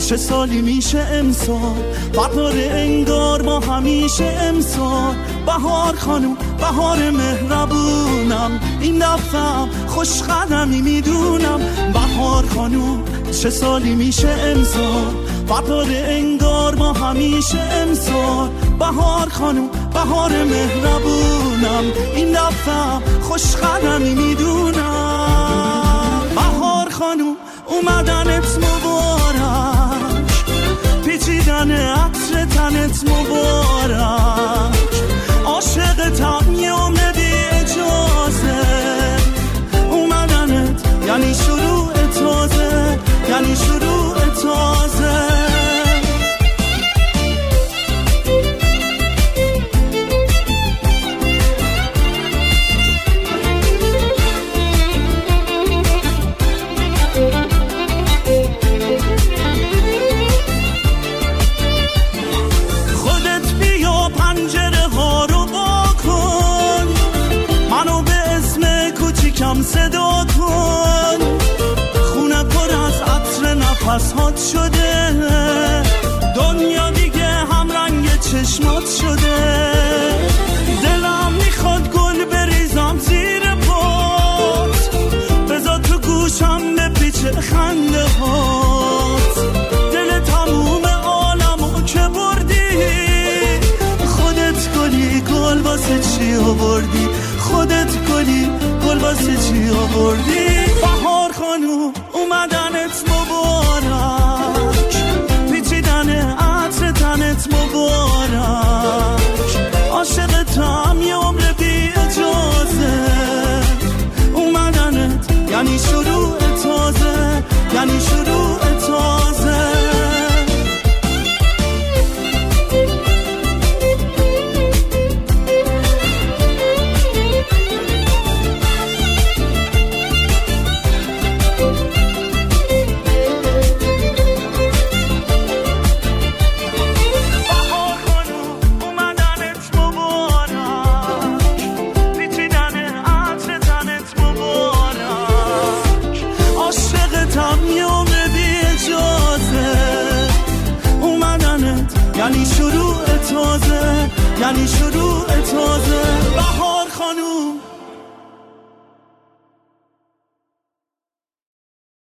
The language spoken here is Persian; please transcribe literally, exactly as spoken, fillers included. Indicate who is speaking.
Speaker 1: چه سالی میشه امسال، بهار انگار ما همیشه امسال. بهار خانوم بهار مهربونم، این دفعه خوش قدمی میدونم. بهار خانوم چه سالی میشه امسال، بهار انگار ما همیشه امسال. بهار خانوم بهار مهربونم، این دفعه خوش قدمی میدونم. بهار خانوم اومدنت مبارک، پیچیدن عطر تنت مبارک. عاشقتم یه عمر بی اجازه، اومدنت یعنی شروع تازه، یعنی شروع تازه. صدا کن، خونه پر از عطر نفسات شده، دنیا دیگه هم رنگ چشمات شده. دلم میخواد گل بریزم زیر پات، بذار تو گوشم بپیچه خنده هات. دل تموم عالمو که بردی، خودت گلی گل واسه چی آوردی، خودت گلی گل واسه چی آوردی. بهار خانوم اومدنت مبارک، پیچیدن عطر تنت مبارک. عاشقتم یه عمر بی اجازه، اومدنت یعنی شروع تازه، یعنی شروع تازه. یعنی شروع تازه، یعنی شروع تازه. بهار خانوم